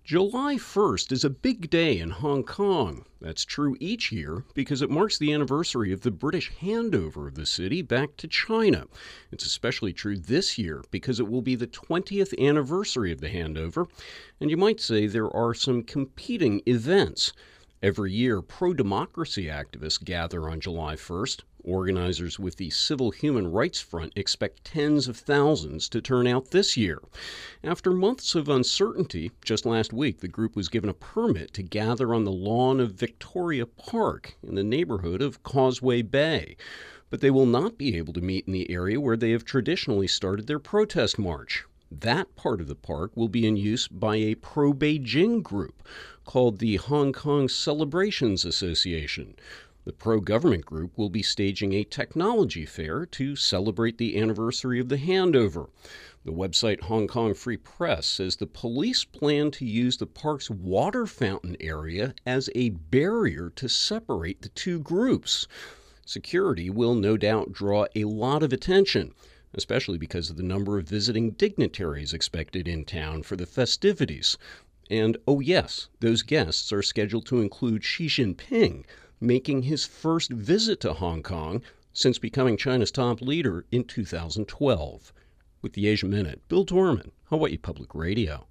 July 1st is a big day in Hong Kong. That's true each year because it marks the anniversary of the British handover of the city back to China. It's especially true this year because it will be the 20th anniversary of the handover, and you might say there are some competing events. Every year, pro-democracy activists gather on July 1st. Organizers with the Civil Human Rights Front expect tens of thousands to turn out this year. After months of uncertainty, just last week the group was given a permit to gather on the lawn of Victoria Park in the neighborhood of Causeway Bay. But they will not be able to meet in the area where they have traditionally started their protest march. That part of the park will be in use by a pro-Beijing group called the Hong Kong Celebrations Association. The pro-government group will be staging a technology fair to celebrate the anniversary of the handover. The website Hong Kong Free Press says the police plan to use the park's water fountain area as a barrier to separate the two groups. Security will no doubt draw a lot of attention, especially because of the number of visiting dignitaries expected in town for the festivities. And, oh yes, those guests are scheduled to include Xi Jinping, making his first visit to Hong Kong since becoming China's top leader in 2012. With the Asia Minute, Bill Dorman, Hawaii Public Radio.